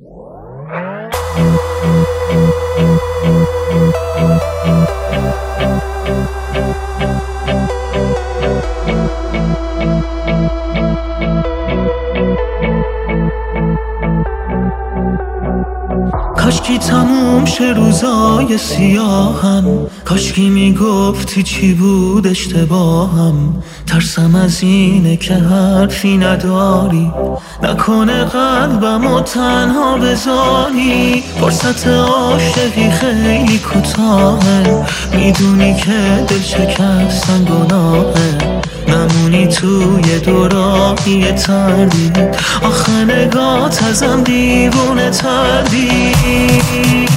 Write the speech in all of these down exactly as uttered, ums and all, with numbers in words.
کاشکی تموم شه روزای سیاهم، کاشکی میگفتی چی بود اشتباهم. ترسم از اینه که حرفی نداری، نکنه قلبمو تنها بذاری. فرصت عاشقی خیلی کوتاهه، میدونی که دل شکستن گناهه. نمونی توی دوراهی تردید، آخه نگات ازم دیوونه تردید.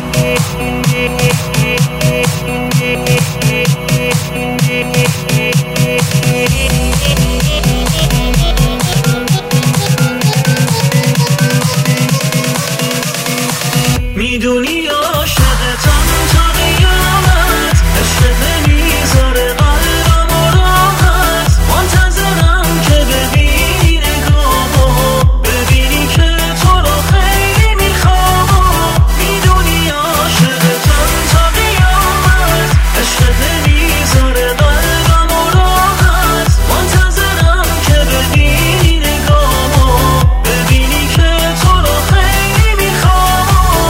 میدونی عاشقتم تا قیامت، عشقت نمیذاره قلبمو راحت. منتظرم که ببینی نگاهو، ببینی که تو رو خیلی میخوام. میدونی عاشقتم تا قیامت، عشقت نمیذاره قلبمو راحت. منتظرم که ببینی نگاهو، ببینی که تو رو خیلی میخوام.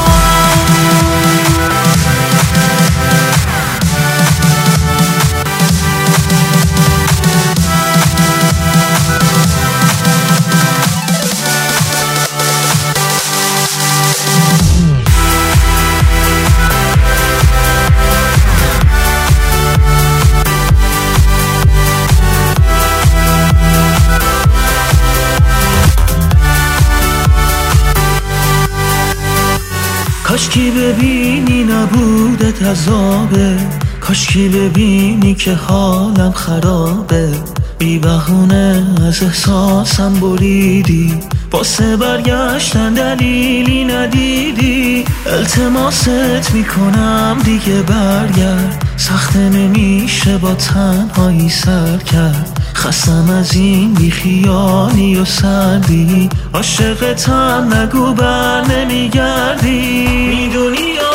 کاشکی ببینی نبودت عذابه، کاشکی ببینی که حالم خرابه. بی بهونه از احساسم بریدی، واسه برگشتن دلیلی ندیدی. التماست میکنم دیگه برگرد، سخت نمیشه با تنهایی سر کرد. خستم از این بیخیالی و سردی، عاشقتم نگو بر نمیگردی. میدونی